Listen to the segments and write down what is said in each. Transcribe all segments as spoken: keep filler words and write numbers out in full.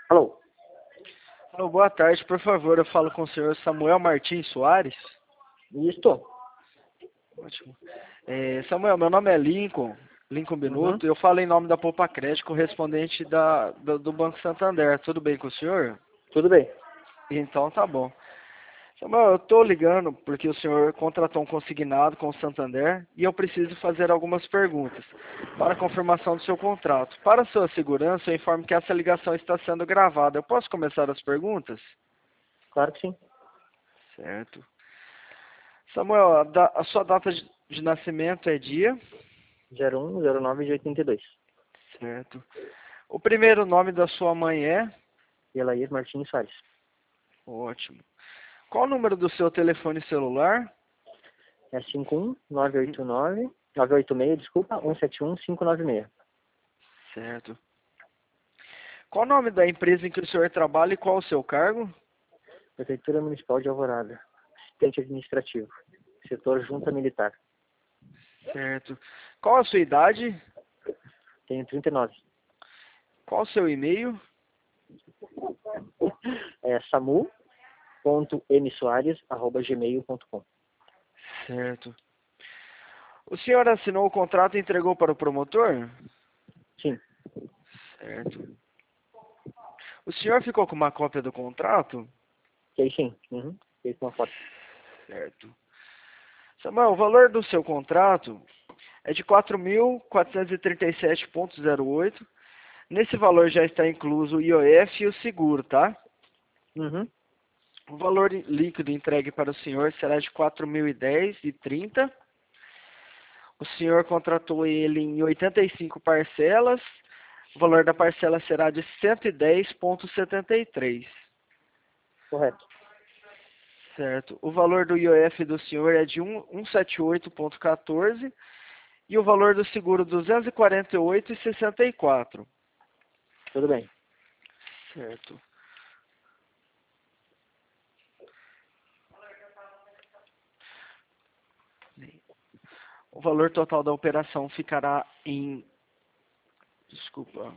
Alô? Alô, boa tarde, por favor, eu falo com o senhor Samuel Martins Soares. Isto? Ótimo. É, Samuel, meu nome é Lincoln, Lincoln Uhum. Benuto, e eu falo em nome da Poupa Crédito, correspondente da, do, do Banco Santander. Tudo bem com o senhor? Tudo bem. Então tá bom. Samuel, eu estou ligando porque o senhor contratou um consignado com o Santander e eu preciso fazer algumas perguntas para a confirmação do seu contrato. Para sua segurança, eu informo que essa ligação está sendo gravada. Eu posso começar as perguntas? Claro que sim. Certo. Samuel, a, da- a sua data de, de nascimento é dia? zero um zero nove de oitenta e dois. Certo. O primeiro nome da sua mãe é? Elair Martins Soares. Ótimo. Qual o número do seu telefone celular? É cinco um nove oito nove, nove oito seis, desculpa, um sete um cinco nove seis. Certo. Qual o nome da empresa em que o senhor trabalha e qual o seu cargo? Prefeitura Municipal de Alvorada. Assistente administrativo. Setor Junta Militar. Certo. Qual a sua idade? Tenho trinta e nove. Qual o seu e-mail? É samu ponto m soares arroba gmail ponto com. Certo. O senhor assinou o contrato e entregou para o promotor? Sim. Certo. O senhor ficou com uma cópia do contrato? Fiquei sim. Uhum. Fiquei com uma foto. Certo. Samuel, o valor do seu contrato é de quatro mil quatrocentos e trinta e sete vírgula zero oito. Nesse valor já está incluso o I O F e o seguro, tá? Uhum. O valor líquido entregue para o senhor será de quatro mil e dez vírgula trinta. O senhor contratou ele em oitenta e cinco parcelas. O valor da parcela será de cento e dez vírgula setenta e três. Correto. Certo. O valor do I O F do senhor é de cento e setenta e oito vírgula quatorze e o valor do seguro duzentos e quarenta e oito vírgula sessenta e quatro. Tudo bem. Certo. O valor total da operação ficará em... Desculpa.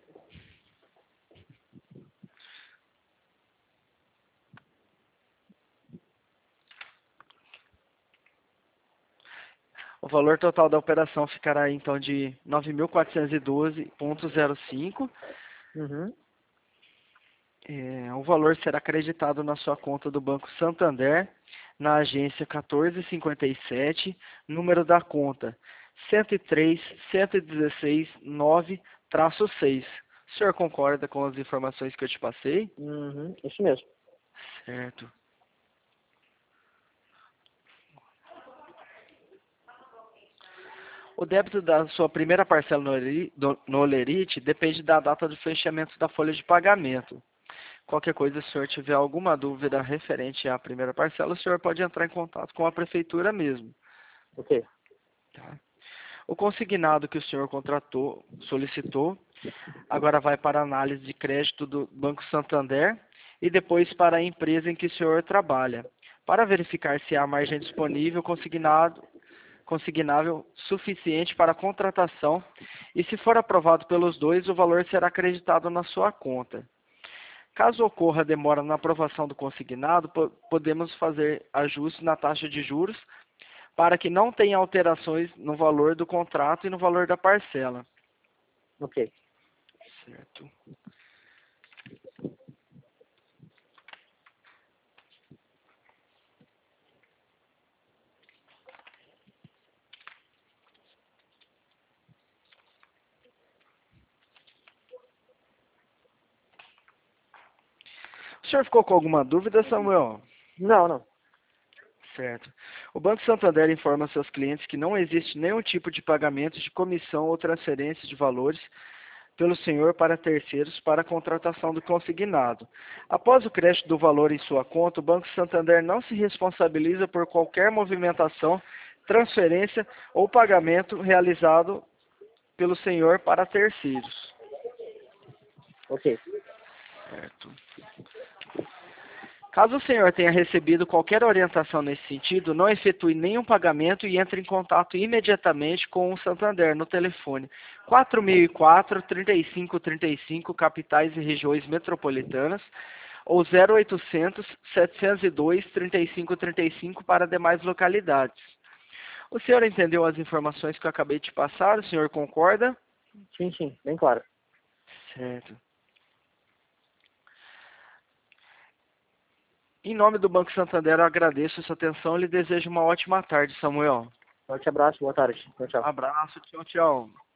O valor total da operação ficará então de nove mil quatrocentos e doze vírgula zero cinco. Uhum. É, o valor será acreditado na sua conta do Banco Santander, na agência quatorze cinquenta e sete, número da conta cento e três, cento e dezesseis, nove, seis. O senhor concorda com as informações que eu te passei? Uhum. Isso mesmo. Certo. O débito da sua primeira parcela no Oleri- do- no Olerite depende da data do fechamento da folha de pagamento. Qualquer coisa, se o senhor tiver alguma dúvida referente à primeira parcela, o senhor pode entrar em contato com a prefeitura mesmo. Ok. Tá? O consignado que o senhor contratou, solicitou, agora vai para a análise de crédito do Banco Santander e depois para a empresa em que o senhor trabalha, para verificar se há margem disponível consignado, consignável suficiente para a contratação e, se for aprovado pelos dois, o valor será acreditado na sua conta. Caso ocorra demora na aprovação do consignado, po- podemos fazer ajustes na taxa de juros para que não tenha alterações no valor do contrato e no valor da parcela. Ok. Certo. O senhor ficou com alguma dúvida, Samuel? Não, não. Certo. O Banco Santander informa seus clientes que não existe nenhum tipo de pagamento de comissão ou transferência de valores pelo senhor para terceiros para a contratação do consignado. Após o crédito do valor em sua conta, o Banco Santander não se responsabiliza por qualquer movimentação, transferência ou pagamento realizado pelo senhor para terceiros. Ok. Certo. Caso o senhor tenha recebido qualquer orientação nesse sentido, não efetue nenhum pagamento e entre em contato imediatamente com o Santander no telefone quatro mil e quatro, trinta e cinco trinta e cinco, capitais e regiões metropolitanas, ou zero oitocentos, setecentos e dois, trinta e cinco trinta e cinco para demais localidades. O senhor entendeu as informações que eu acabei de passar? O senhor concorda? Sim, sim, bem claro. Certo. Em nome do Banco Santander, eu agradeço a sua atenção e lhe desejo uma ótima tarde, Samuel. Forte abraço, boa tarde. Tchau, tchau. Abraço, tchau, tchau.